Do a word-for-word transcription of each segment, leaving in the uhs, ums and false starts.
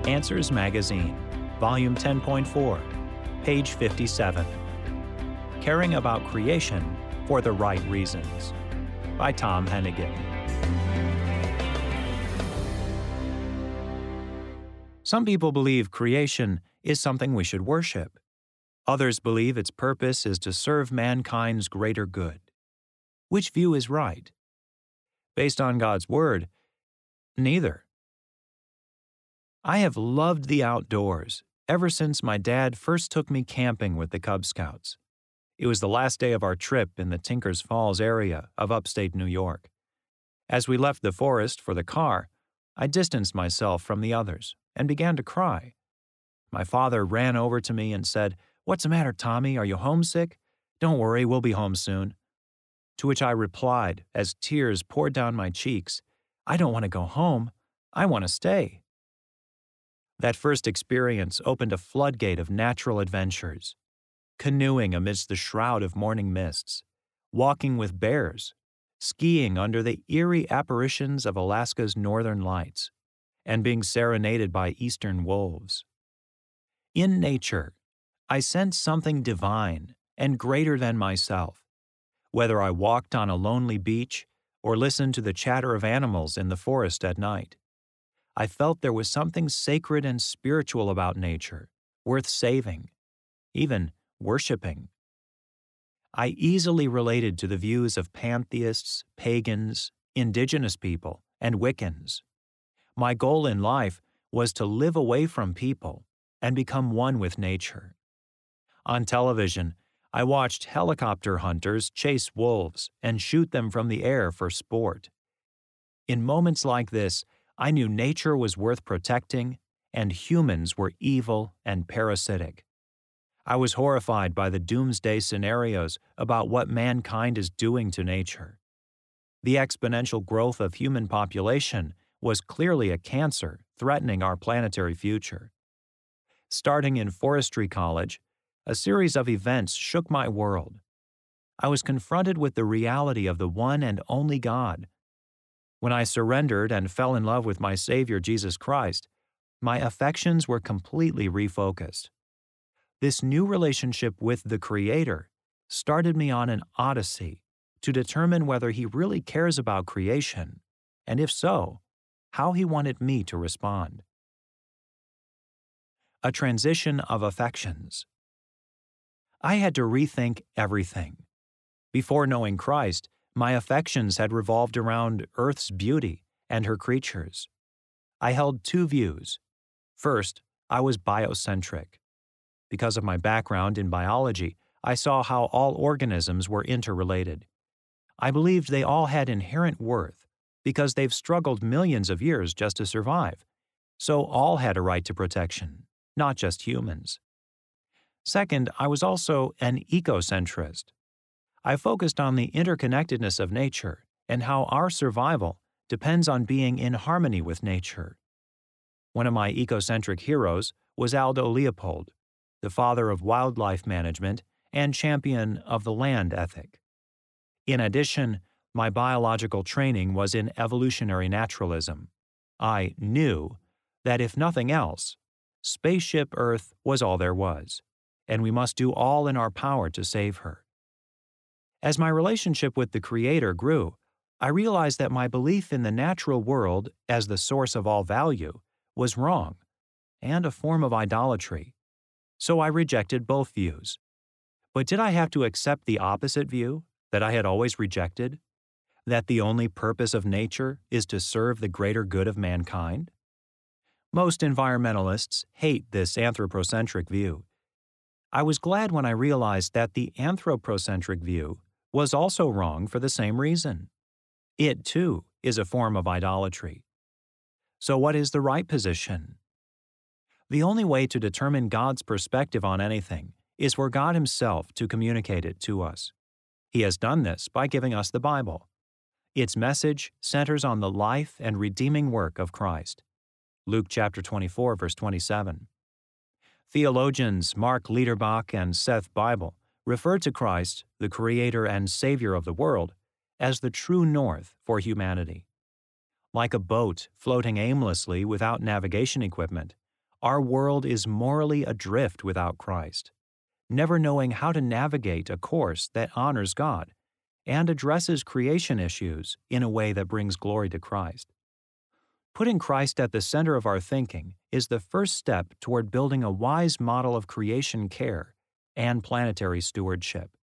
Answers Magazine, Volume ten point four, page fifty-seven. Caring About Creation for the Right Reasons, by Tom Hennigan. Some people believe creation is something we should worship. Others believe its purpose is to serve mankind's greater good. Which view is right? Based on God's Word, neither. I have loved the outdoors ever since my dad first took me camping with the Cub Scouts. It was the last day of our trip in the Tinkers Falls area of upstate New York. As we left the forest for the car, I distanced myself from the others and began to cry. My father ran over to me and said, "What's the matter, Tommy? Are you homesick? Don't worry, we'll be home soon." To which I replied, as tears poured down my cheeks, "I don't want to go home. I want to stay." That first experience opened a floodgate of natural adventures. Canoeing amidst the shroud of morning mists, walking with bears, skiing under the eerie apparitions of Alaska's northern lights, and being serenaded by eastern wolves. In nature, I sensed something divine and greater than myself, whether I walked on a lonely beach or listened to the chatter of animals in the forest at night. I felt there was something sacred and spiritual about nature, worth saving, even worshiping. I easily related to the views of pantheists, pagans, indigenous people, and Wiccans. My goal in life was to live away from people and become one with nature. On television, I watched helicopter hunters chase wolves and shoot them from the air for sport. In moments like this, I knew nature was worth protecting and humans were evil and parasitic. I was horrified by the doomsday scenarios about what mankind is doing to nature. The exponential growth of human population was clearly a cancer threatening our planetary future. Starting in forestry college, a series of events shook my world. I was confronted with the reality of the one and only God. When I surrendered and fell in love with my Savior Jesus Christ, my affections were completely refocused. This new relationship with the Creator started me on an odyssey to determine whether He really cares about creation, and if so, how He wanted me to respond. A transition of affections. I had to rethink everything. Before knowing Christ, my affections had revolved around Earth's beauty and her creatures. I held two views. First, I was biocentric. Because of my background in biology, I saw how all organisms were interrelated. I believed they all had inherent worth because they've struggled millions of years just to survive, so all had a right to protection, not just humans. Second, I was also an ecocentrist. I focused on the interconnectedness of nature and how our survival depends on being in harmony with nature. One of my ecocentric heroes was Aldo Leopold, the father of wildlife management and champion of the land ethic. In addition, my biological training was in evolutionary naturalism. I knew that if nothing else, Spaceship Earth was all there was, and we must do all in our power to save her. As my relationship with the Creator grew, I realized that my belief in the natural world as the source of all value was wrong and a form of idolatry. So I rejected both views. But did I have to accept the opposite view that I had always rejected? That the only purpose of nature is to serve the greater good of mankind? Most environmentalists hate this anthropocentric view. I was glad when I realized that the anthropocentric view was also wrong for the same reason. It, too, is a form of idolatry. So what is the right position? The only way to determine God's perspective on anything is for God Himself to communicate it to us. He has done this by giving us the Bible. Its message centers on the life and redeeming work of Christ. Luke chapter twenty-four, verse twenty-seven. Theologians Mark Liederbach and Seth Bible refer to Christ, the Creator and Savior of the world, as the true north for humanity. Like a boat floating aimlessly without navigation equipment, Our world is morally adrift without Christ, never knowing how to navigate a course that honors God and addresses creation issues in a way that brings glory to Christ. Putting Christ at the center of our thinking is the first step toward building a wise model of creation care and planetary stewardship.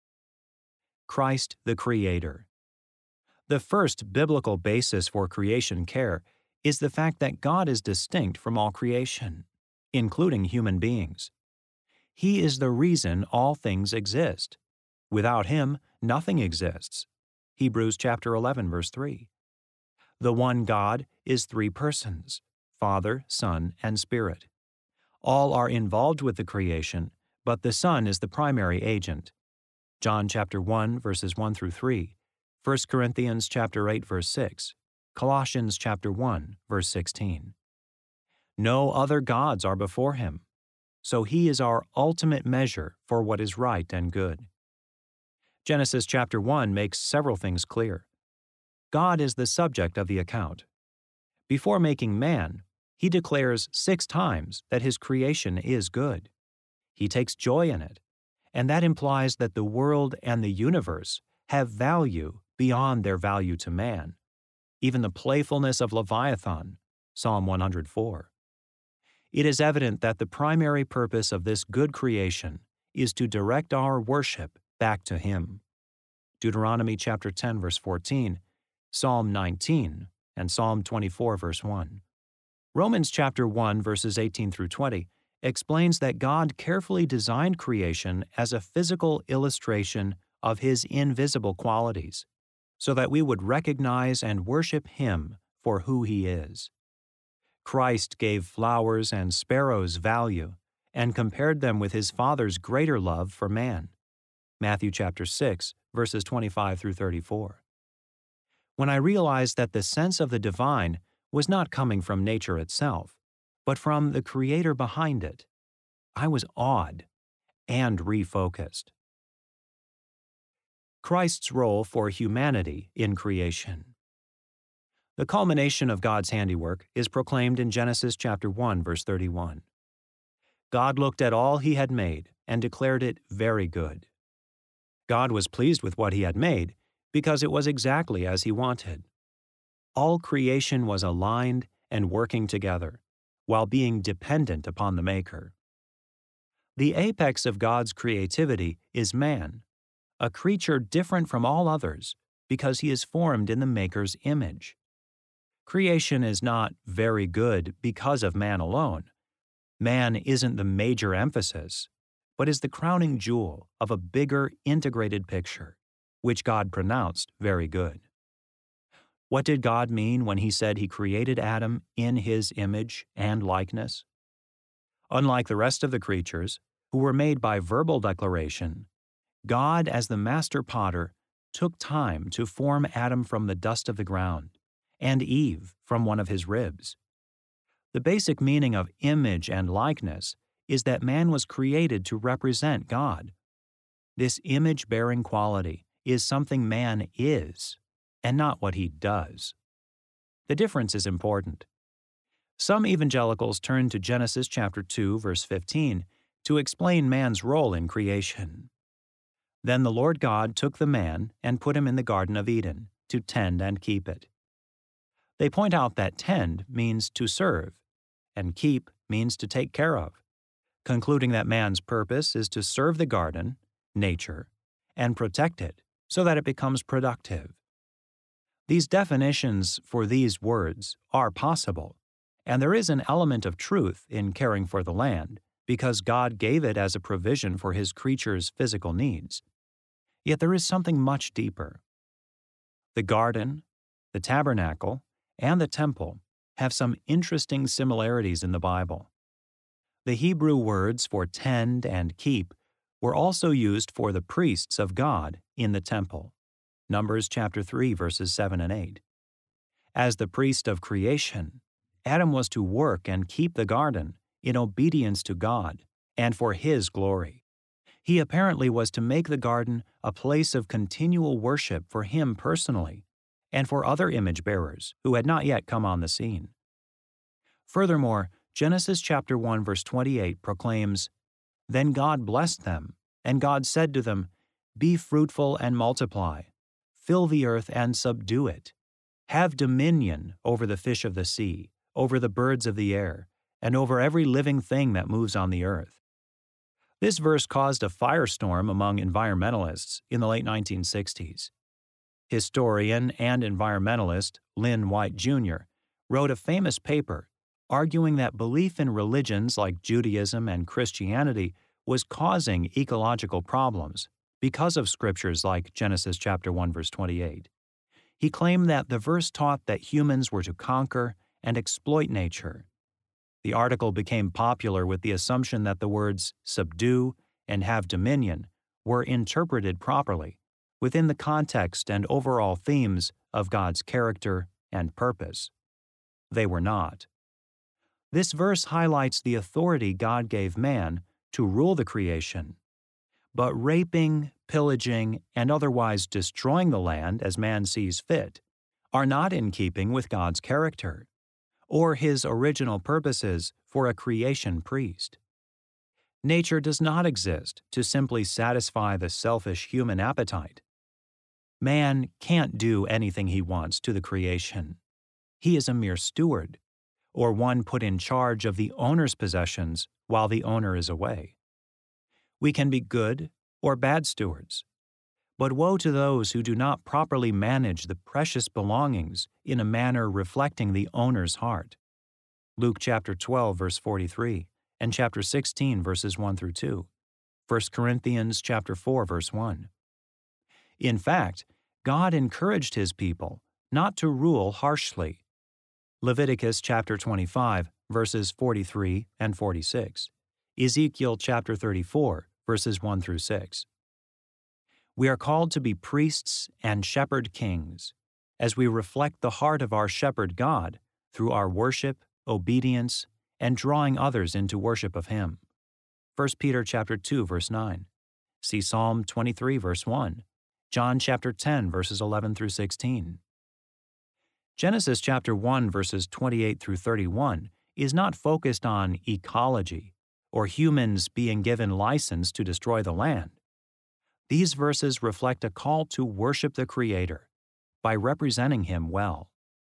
Christ the Creator. The first biblical basis for creation care is the fact that God is distinct from all creation, including human beings. He is the reason all things exist. Without Him, nothing exists. Hebrews chapter eleven, verse three. The one God is three persons, Father, Son, and Spirit. All are involved with the creation, but the Son is the primary agent. John chapter one, verses one through three, First Corinthians chapter eight, verse six, Colossians chapter one, verse sixteen. No other gods are before Him, so He is our ultimate measure for what is right and good. Genesis chapter one makes several things clear. God is the subject of the account. Before making man, He declares six times that His creation is good. He takes joy in it, and that implies that the world and the universe have value beyond their value to man, even the playfulness of Leviathan, Psalm one hundred four. It is evident that the primary purpose of this good creation is to direct our worship back to Him. Deuteronomy chapter ten, verse fourteen, Psalm nineteen, and Psalm twenty-four, verse one. Romans chapter one, verses eighteen through twenty, explains that God carefully designed creation as a physical illustration of His invisible qualities, so that we would recognize and worship Him for who He is. Christ gave flowers and sparrows value and compared them with His Father's greater love for man. Matthew chapter six, verses twenty-five through thirty-four. When I realized that the sense of the divine was not coming from nature itself, but from the Creator behind it, I was awed and refocused. Christ's role for humanity in creation. The culmination of God's handiwork is proclaimed in Genesis chapter one, verse thirty-one. God looked at all He had made and declared it very good. God was pleased with what He had made because it was exactly as He wanted. All creation was aligned and working together, while being dependent upon the Maker. The apex of God's creativity is man, a creature different from all others because he is formed in the Maker's image. Creation is not very good because of man alone. Man isn't the major emphasis, but is the crowning jewel of a bigger integrated picture, which God pronounced very good. What did God mean when He said He created Adam in His image and likeness? Unlike the rest of the creatures, who were made by verbal declaration, God, as the master potter, took time to form Adam from the dust of the ground, and Eve from one of his ribs. The basic meaning of image and likeness is that man was created to represent God. This image-bearing quality is something man is, and not what he does. The difference is important. Some evangelicals turn to Genesis chapter two, verse fifteen, to explain man's role in creation. Then the Lord God took the man and put him in the Garden of Eden to tend and keep it. They point out that tend means to serve, and keep means to take care of, concluding that man's purpose is to serve the garden, nature, and protect it so that it becomes productive. These definitions for these words are possible, and there is an element of truth in caring for the land because God gave it as a provision for His creatures' physical needs. Yet there is something much deeper. The garden, the tabernacle, and the temple have some interesting similarities in the Bible. The Hebrew words for tend and keep were also used for the priests of God in the temple. Numbers chapter three, verses seven and eight. As the priest of creation, Adam was to work and keep the garden in obedience to God and for His glory. He apparently was to make the garden a place of continual worship for him personally and for other image bearers who had not yet come on the scene. Furthermore, Genesis chapter one verse twenty-eight proclaims, "Then God blessed them, and God said to them, Be fruitful and multiply, fill the earth and subdue it. Have dominion over the fish of the sea, over the birds of the air, and over every living thing that moves on the earth." This verse caused a firestorm among environmentalists in the late nineteen sixties. Historian and environmentalist Lynn White Junior wrote a famous paper arguing that belief in religions like Judaism and Christianity was causing ecological problems because of scriptures like Genesis chapter one verse twenty-eight. He claimed that the verse taught that humans were to conquer and exploit nature. The article became popular with the assumption that the words subdue and have dominion were interpreted properly within the context and overall themes of God's character and purpose. They were not. This verse highlights the authority God gave man to rule the creation. But raping, pillaging, and otherwise destroying the land as man sees fit are not in keeping with God's character or His original purposes for a creation priest. Nature does not exist to simply satisfy the selfish human appetite. Man can't do anything he wants to the creation. He is a mere steward, or one put in charge of the owner's possessions while the owner is away. We can be good or bad stewards, but woe to those who do not properly manage the precious belongings in a manner reflecting the owner's heart. Luke chapter twelve verse forty-three and chapter sixteen verses one through two. First Corinthians chapter four verse one. In fact, God encouraged His people not to rule harshly. Leviticus chapter twenty-five verses forty-three and forty-six. Ezekiel chapter thirty-four verses one through six. We are called to be priests and shepherd kings as we reflect the heart of our shepherd God through our worship, obedience, and drawing others into worship of Him. First Peter chapter two verse nine. See Psalm twenty-three verse one. John chapter ten verses eleven through sixteen. Genesis chapter one verses twenty-eight through thirty-one is not focused on ecology or humans being given license to destroy the land. These verses reflect a call to worship the Creator by representing Him well.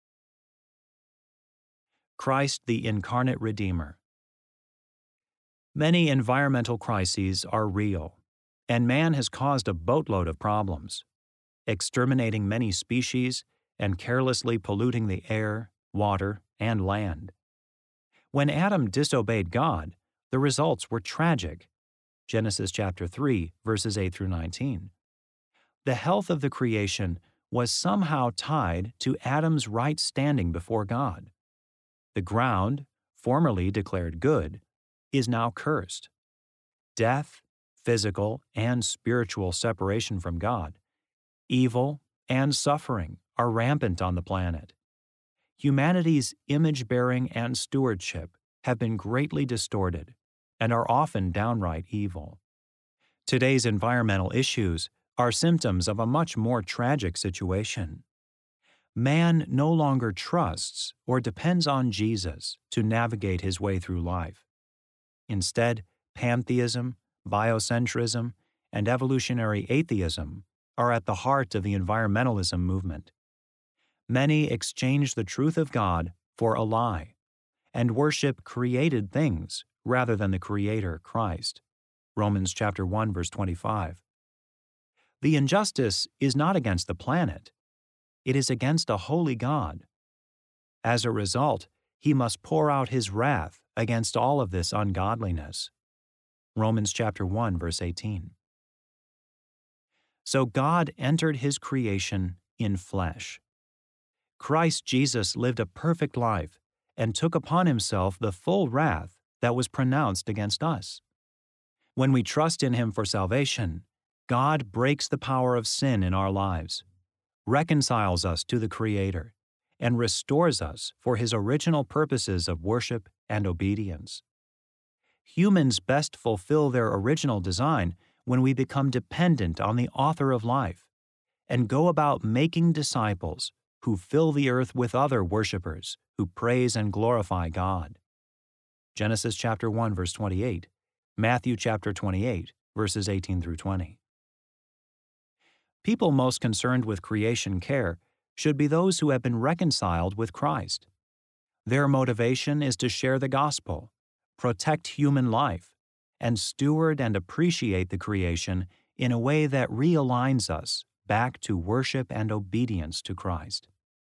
Christ the Incarnate Redeemer. Many environmental crises are real, and man has caused a boatload of problems, exterminating many species and carelessly polluting the air, water, and land. When Adam disobeyed God, the results were tragic. Genesis chapter three, verses eight through nineteen. The health of the creation was somehow tied to Adam's right standing before God. The ground, formerly declared good, is now cursed. Death, physical and spiritual separation from God, evil, and suffering are rampant on the planet. Humanity's image-bearing and stewardship have been greatly distorted and are often downright evil. Today's environmental issues are symptoms of a much more tragic situation. Man no longer trusts or depends on Jesus to navigate his way through life. Instead, pantheism, biocentrism, and evolutionary atheism are at the heart of the environmentalism movement. Many exchange the truth of God for a lie and worship created things rather than the Creator, Christ. Romans chapter one, verse twenty-five. The injustice is not against the planet. It is against a holy God. As a result, He must pour out His wrath against all of this ungodliness. Romans chapter one, verse eighteen. So God entered His creation in flesh. Christ Jesus lived a perfect life and took upon Himself the full wrath that was pronounced against us. When we trust in Him for salvation, God breaks the power of sin in our lives, reconciles us to the Creator, and restores us for His original purposes of worship and obedience. Humans best fulfill their original design when we become dependent on the Author of life and go about making disciples who fill the earth with other worshipers who praise and glorify God. Genesis chapter one, verse twenty-eight, Matthew chapter twenty-eight, verses eighteen through twenty. People most concerned with creation care should be those who have been reconciled with Christ. Their motivation is to share the gospel, protect human life, and steward and appreciate the creation in a way that realigns us back to worship and obedience to Christ.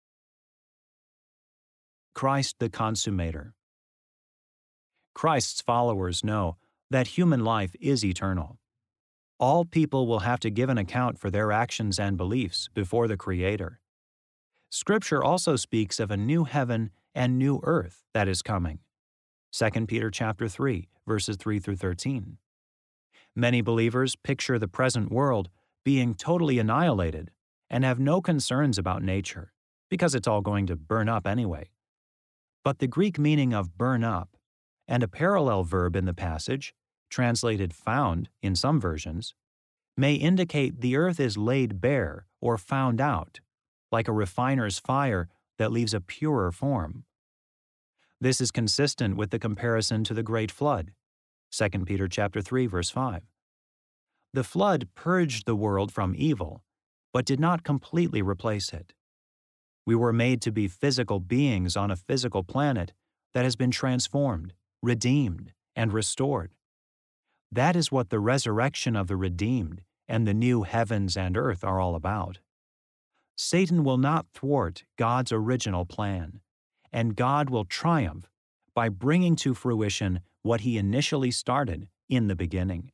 Christ the Consummator. Christ's followers know that human life is eternal. All people will have to give an account for their actions and beliefs before the Creator. Scripture also speaks of a new heaven and new earth that is coming. Second Peter chapter three, verses three through thirteen. Many believers picture the present world being totally annihilated and have no concerns about nature, because it's all going to burn up anyway. But the Greek meaning of burn up, and a parallel verb in the passage, translated found in some versions, may indicate the earth is laid bare or found out, like a refiner's fire that leaves a purer form. This is consistent with the comparison to the Great Flood, Second Peter chapter three, verse five. The flood purged the world from evil, but did not completely replace it. We were made to be physical beings on a physical planet that has been transformed, redeemed, and restored. That is what the resurrection of the redeemed and the new heavens and earth are all about. Satan will not thwart God's original plan, and God will triumph by bringing to fruition what He initially started in the beginning.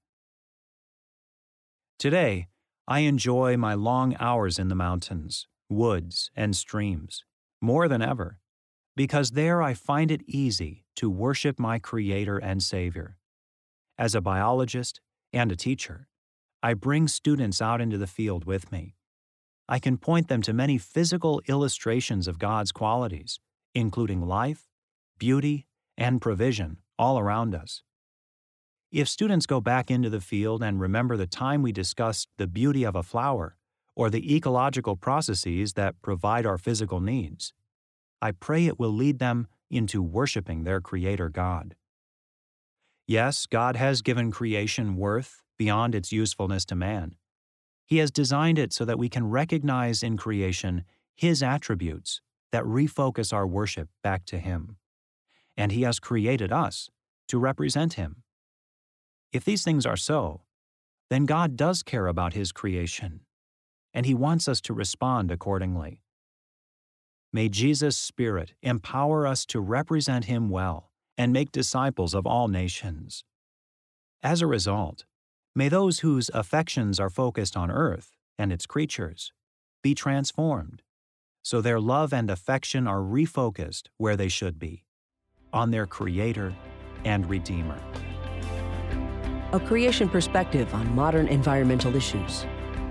Today, I enjoy my long hours in the mountains, woods, and streams more than ever, because there I find it easy to worship my Creator and Savior. As a biologist and a teacher, I bring students out into the field with me. I can point them to many physical illustrations of God's qualities, including life, beauty, and provision all around us. If students go back into the field and remember the time we discussed the beauty of a flower or the ecological processes that provide our physical needs, I pray it will lead them into worshiping their Creator God. Yes, God has given creation worth beyond its usefulness to man. He has designed it so that we can recognize in creation His attributes that refocus our worship back to Him. And He has created us to represent Him. If these things are so, then God does care about His creation, and He wants us to respond accordingly. May Jesus' Spirit empower us to represent Him well and make disciples of all nations. As a result, may those whose affections are focused on earth and its creatures be transformed, so their love and affection are refocused where they should be, on their Creator and Redeemer. A creation perspective on modern environmental issues.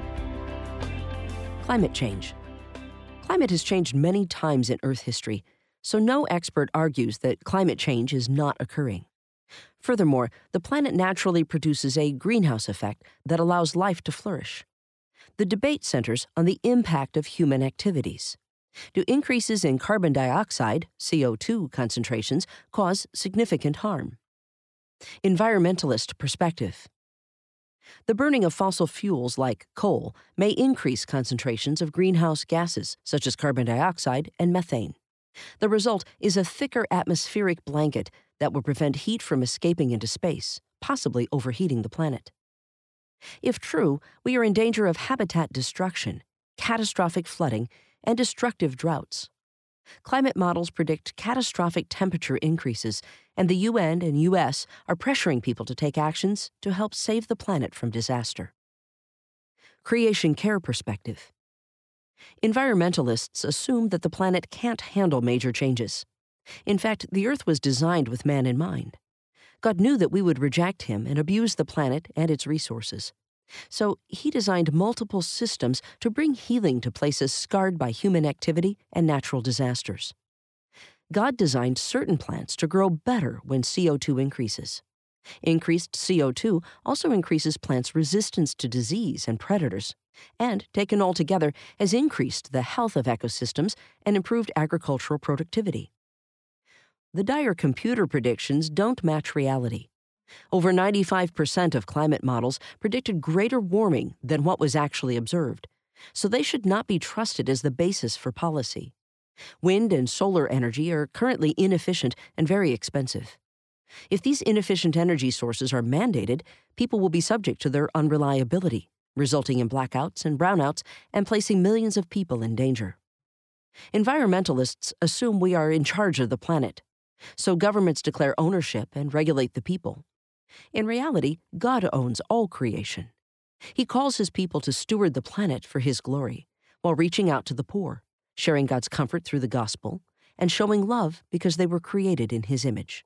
Climate change. Climate has changed many times in Earth history, so no expert argues that climate change is not occurring. Furthermore, the planet naturally produces a greenhouse effect that allows life to flourish. The debate centers on the impact of human activities. Do increases in carbon dioxide, C O two, concentrations cause significant harm? Environmentalist perspective. The burning of fossil fuels like coal may increase concentrations of greenhouse gases such as carbon dioxide and methane. The result is a thicker atmospheric blanket that will prevent heat from escaping into space, possibly overheating the planet. If true, we are in danger of habitat destruction, catastrophic flooding, and destructive droughts. Climate models predict catastrophic temperature increases, and the U N and U S are pressuring people to take actions to help save the planet from disaster. Creation care perspective. Environmentalists assume that the planet can't handle major changes. In fact, the Earth was designed with man in mind. God knew that we would reject Him and abuse the planet and its resources. So He designed multiple systems to bring healing to places scarred by human activity and natural disasters. God designed certain plants to grow better when C O two increases. Increased C O two also increases plants' resistance to disease and predators, and, taken all together, has increased the health of ecosystems and improved agricultural productivity. the dire computer predictions don't match reality. Over ninety-five percent of climate models predicted greater warming than what was actually observed, so they should not be trusted as the basis for policy. Wind and solar energy are currently inefficient and very expensive. If these inefficient energy sources are mandated, people will be subject to their unreliability, resulting in blackouts and brownouts and placing millions of people in danger. Environmentalists assume we are in charge of the planet, so governments declare ownership and regulate the people. In reality, God owns all creation. He calls his people to steward the planet for his glory, while reaching out to the poor, sharing God's comfort through the gospel, and showing love because they were created in his image.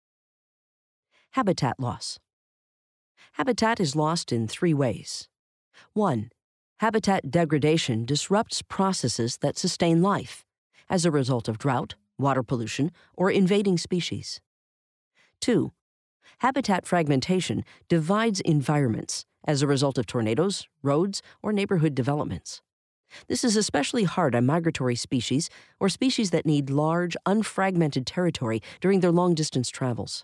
Habitat loss. Habitat is lost in three ways. One, habitat degradation disrupts processes that sustain life as a result of drought, water pollution, or invading species. Two, habitat fragmentation divides environments as a result of tornadoes, roads, or neighborhood developments. This is especially hard on migratory species or species that need large, unfragmented territory during their long-distance travels.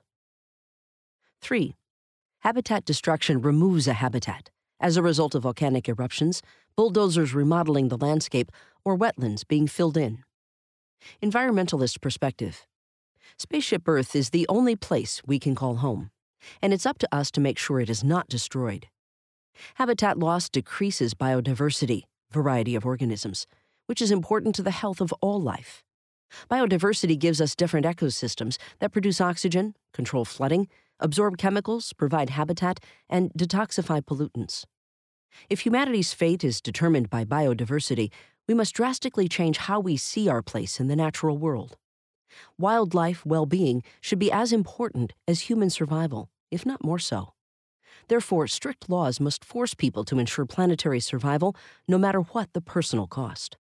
Three, habitat destruction removes a habitat as a result of volcanic eruptions, bulldozers remodeling the landscape, or wetlands being filled in. Environmentalist perspective. Spaceship Earth is the only place we can call home, and it's up to us to make sure it is not destroyed. Habitat loss decreases biodiversity, variety of organisms, which is important to the health of all life. Biodiversity gives us different ecosystems that produce oxygen, control flooding, absorb chemicals, provide habitat, and detoxify pollutants. If humanity's fate is determined by biodiversity, we must drastically change how we see our place in the natural world. Wildlife well-being should be as important as human survival, if not more so. Therefore, strict laws must force people to ensure planetary survival, no matter what the personal cost.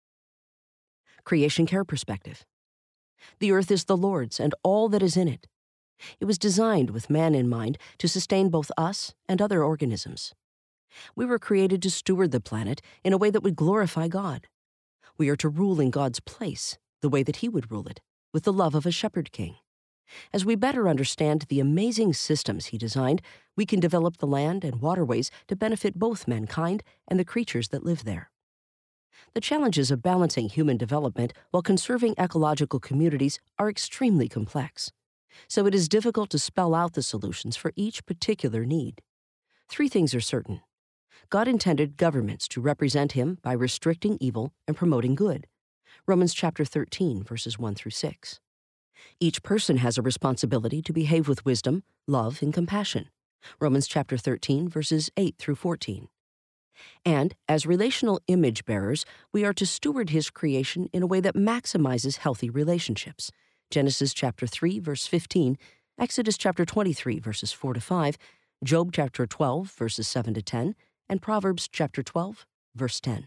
Creation care perspective. The earth is the Lord's and all that is in it. It was designed with man in mind to sustain both us and other organisms. We were created to steward the planet in a way that would glorify God. We are to rule in God's place, the way that he would rule it, with the love of a shepherd king. As we better understand the amazing systems he designed, we can develop the land and waterways to benefit both mankind and the creatures that live there. The challenges of balancing human development while conserving ecological communities are extremely complex, so it is difficult to spell out the solutions for each particular need. Three things are certain. God intended governments to represent him by restricting evil and promoting good. Romans chapter thirteen, verses one through six. Each person has a responsibility to behave with wisdom, love, and compassion. Romans chapter thirteen, verses eight through fourteen. And, as relational image bearers, we are to steward his creation in a way that maximizes healthy relationships. Genesis chapter three, verse fifteen, Exodus chapter twenty-three, verses four to five, Job chapter twelve, verses seven to ten, and Proverbs chapter twelve, verse ten.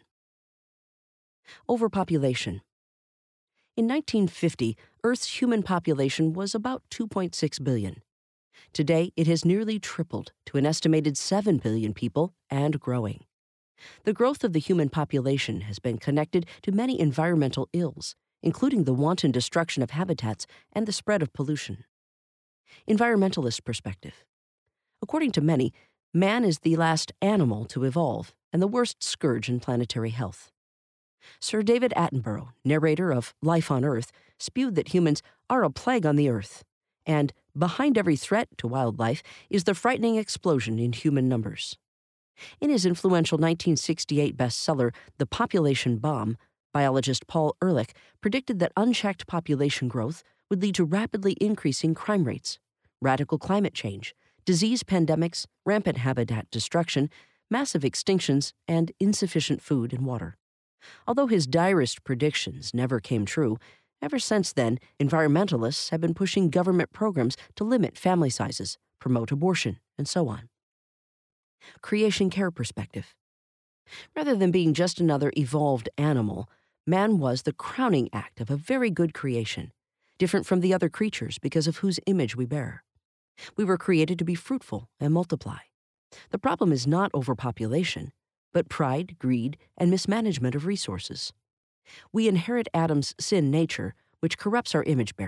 Overpopulation. In nineteen fifty, Earth's human population was about two point six billion. Today, it has nearly tripled to an estimated seven billion people and growing. The growth of the human population has been connected to many environmental ills, including the wanton destruction of habitats and the spread of pollution. Environmentalist perspective. According to many, man is the last animal to evolve and the worst scourge in planetary health. Sir David Attenborough, narrator of Life on Earth, spewed that humans are a plague on the earth, and behind every threat to wildlife is the frightening explosion in human numbers. In his influential nineteen sixty-eight bestseller, The Population Bomb, biologist Paul Ehrlich predicted that unchecked population growth would lead to rapidly increasing crime rates, radical climate change, disease pandemics, rampant habitat destruction, massive extinctions, and insufficient food and water. Although his direst predictions never came true, ever since then, environmentalists have been pushing government programs to limit family sizes, promote abortion, and so on. Creation care perspective. Rather than being just another evolved animal, man was the crowning act of a very good creation, different from the other creatures because of whose image we bear. We were created to be fruitful and multiply. The problem is not overpopulation, but pride, greed, and mismanagement of resources. We inherit Adam's sin nature, which corrupts our image-bearing,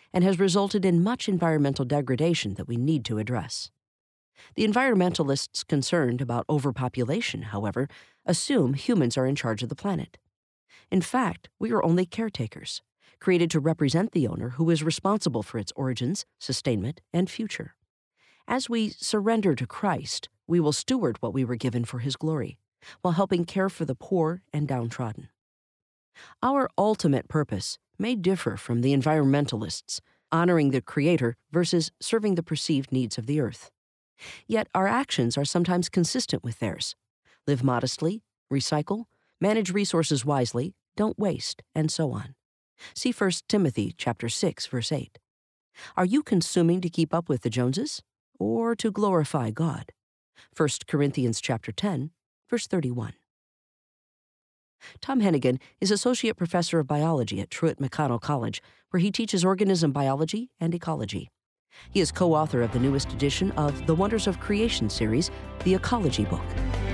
and has resulted in much environmental degradation that we need to address. The environmentalists concerned about overpopulation, however, assume humans are in charge of the planet. In fact, we are only caretakers, created to represent the owner who is responsible for its origins, sustainment, and future. As we surrender to Christ, we will steward what we were given for His glory, while helping care for the poor and downtrodden. Our ultimate purpose may differ from the environmentalists, honoring the Creator versus serving the perceived needs of the earth. Yet our actions are sometimes consistent with theirs. Live modestly, recycle, manage resources wisely, don't waste, and so on. See First Timothy chapter six, verse eight. Are you consuming to keep up with the Joneses, or to glorify God? First Corinthians chapter ten, verse thirty-one. Tom Hennigan is Associate Professor of Biology at Truett-McConnell College, where he teaches organism biology and ecology. He is co-author of the newest edition of the Wonders of Creation series, the Ecology Book.